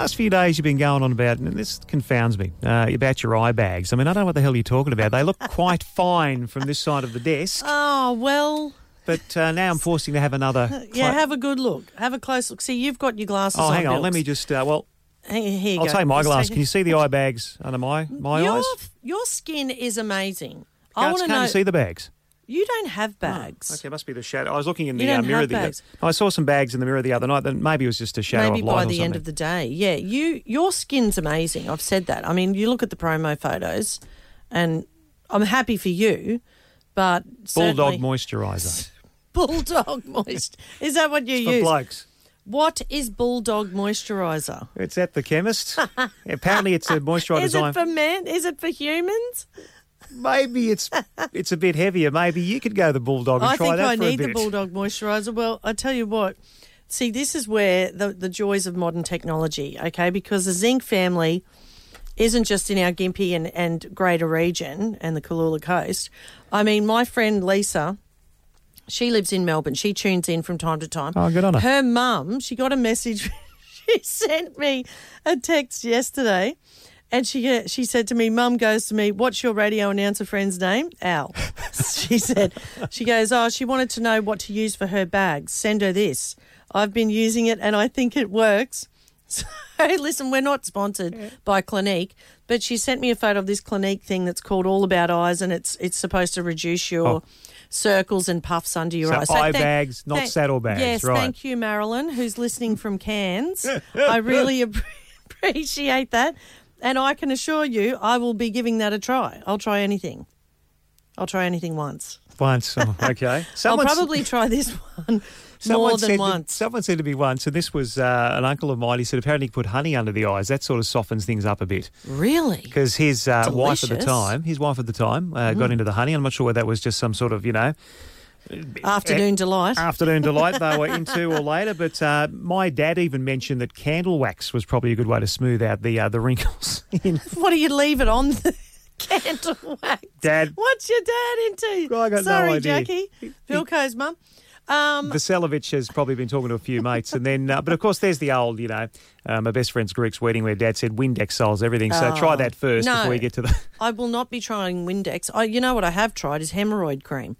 last few days you've been going on about, and this confounds me, about your eye bags. I mean, I don't know what the hell you're talking about. They look quite fine from this side of the desk. Oh, well... But now I'm forcing to have another... Yeah, have a good look. Have a close look. See, you've got your glasses on. Oh, hang on. Bilks. Let me just... Here you I'll go. take my glasses. Can you see the eye bags under my eyes? Your skin is amazing. Can't you see the bags? You don't have bags. Oh, okay, must be the shadow. I was looking in the don't mirror. have bags. I saw some bags in the mirror the other night. Then maybe it was just a shadow Maybe of light by or the something. end of the day. Yeah, your skin's amazing. I've said that. I mean, you look at the promo photos, and I'm happy for you, but Bulldog certainly... moisturiser. Bulldog moist. Is that what you It's use? for blokes. What is Bulldog moisturiser? It's at the chemist. Apparently it's a moisturiser Is it design. for men? Is it for humans? Maybe it's a bit heavier. Maybe you could go the Bulldog and try that for a bit. I think I need the Bulldog moisturiser. Well, I tell you what. See, this is where the joys of modern technology, okay, because the Zinc family isn't just in our Gympie and greater region and the Cooloola coast. I mean, my friend Lisa... She lives in Melbourne. She tunes in from time to time. Oh, good on her. Her mum, she got a message. She sent me a text yesterday and she said to me, Mum goes to me, what's your radio announcer friend's name? Al. She said, she goes, she wanted to know what to use for her bags. Send her this. I've been using it and I think it works. So, listen, we're not sponsored by Clinique, but she sent me a photo of this Clinique thing that's called All About Eyes and it's supposed to reduce your... circles and puffs under your eyes. So eye bags, not saddle bags, yes, right. Thank you, Marilyn, who's listening from Cairns. I really appreciate that. And I can assure you I will be giving that a try. I'll try anything. I'll try anything once. Once, okay. I'll probably try this one more than once. Someone said to me once, and this was an uncle of mine, he said apparently he put honey under the eyes. That sort of softens things up a bit. Really? Because his wife at the time got into the honey. I'm not sure whether that was just some sort of, Afternoon delight. Afternoon delight they were into or later. But my dad even mentioned that candle wax was probably a good way to smooth out the wrinkles. What do you leave it on? Candle wax. Dad. What's your dad into? I got Sorry, no idea. Jackie. Vilko's mum. Vaselovich has probably been talking to a few mates. And then, but of course, there's the old, my best friend's Greek's wedding where Dad said Windex solves everything. So try that first before you get to the... I will not be trying Windex. You know what I have tried is hemorrhoid cream.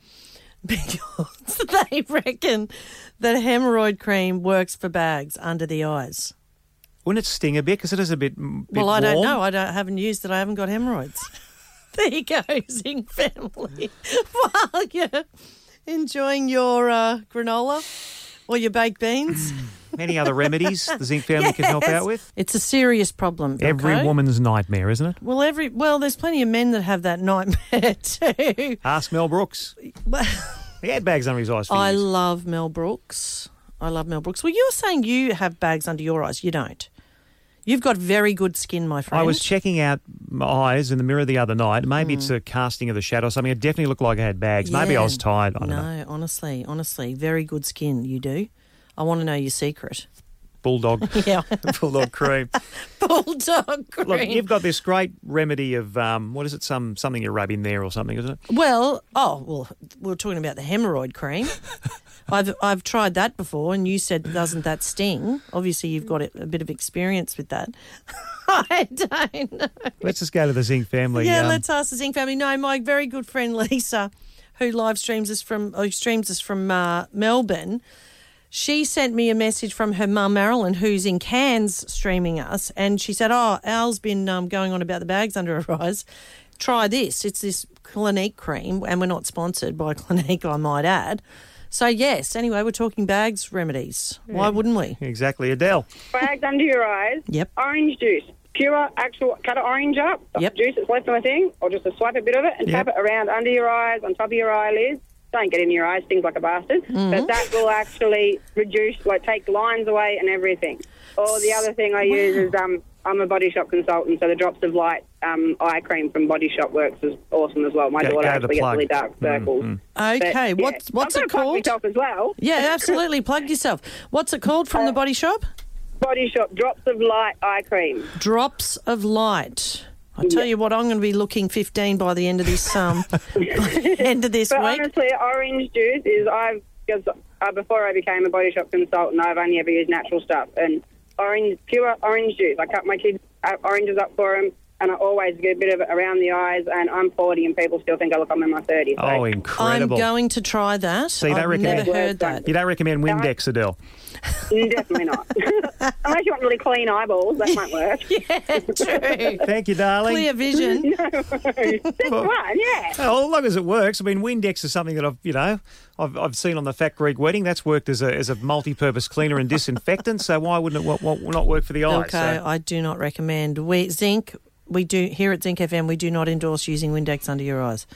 Because they reckon that hemorrhoid cream works for bags under the eyes. Wouldn't it sting a bit? Because it is a bit Well, I don't know. I haven't used it. I haven't got hemorrhoids. There you go, Zinc family. While you're enjoying your granola or your baked beans. Any other remedies the Zinc family can help out with? It's a serious problem, Vilko. Every woman's nightmare, isn't it? Well, there's plenty of men that have that nightmare too. Ask Mel Brooks. He had bags under his eyes for I years. love Mel Brooks. Well, you're saying you have bags under your eyes. You don't. You've got very good skin, my friend. I was checking out my eyes in the mirror the other night. Maybe it's a casting of the shadow or something. It definitely looked like I had bags. Yeah. Maybe I was tired. I don't know. No, honestly, very good skin. You do. I want to know your secret. Bulldog. Yeah. Bulldog cream. Bulldog cream. Look, you've got this great remedy of, what is it, something you rub in there or something, isn't it? Well, we were talking about the hemorrhoid cream. I've tried that before, and you said, doesn't that sting? Obviously, you've got a bit of experience with that. I don't know. Let's just go to the Zinc family. Yeah, let's ask the Zinc family. No, my very good friend Lisa, who streams us from Melbourne, she sent me a message from her mum Marilyn, who's in Cairns streaming us, and she said, Al's been going on about the bags under her eyes. Try this. It's this Clinique cream, and we're not sponsored by Clinique, I might add. So, yes, anyway, we're talking bags remedies. Yeah. Why wouldn't we? Exactly. Adele. Bags under your eyes. Yep. Orange juice. Pure, actual, cut an orange up. Yep. Juice that's left on a thing, or just swipe a bit of it and tap it around under your eyes, on top of your eyelids. Don't get in your eyes, stings like a bastard. Mm-hmm. But that will actually reduce, take lines away and everything. Or the other thing I use is I'm a Body Shop consultant, so the Drops of Light eye cream from Body Shop works is awesome as well. My daughter actually gets really dark circles. Mm-hmm. Okay, but, what's it called? Plug myself as well. Yeah, absolutely. Plug yourself. What's it called from the Body Shop? Body Shop Drops of Light eye cream. Drops of Light. I tell you what, I'm going to be looking 15 by the end of this week. Honestly, orange juice is before I became a Body Shop consultant, I've only ever used natural stuff, and pure orange juice. I cut my kids' oranges up for them, and I always get a bit of it around the eyes, and I'm 40 and people still think I look I'm in my 30s. So. Oh, incredible. I'm going to try that. So you don't I've never heard that. You don't recommend Windex, Adele? Definitely not. Unless you want really clean eyeballs, that might work. Yeah, true. Thank you, darling. Clear vision. That's fine, yeah. Well, as long as it works. I mean, Windex is something that I've seen on the Fat Greek wedding. That's worked as a multi-purpose cleaner and disinfectant. So why wouldn't it not work for the eyes? Okay, I do not recommend. Zinc. We do here at Zinc FM. We do not endorse using Windex under your eyes.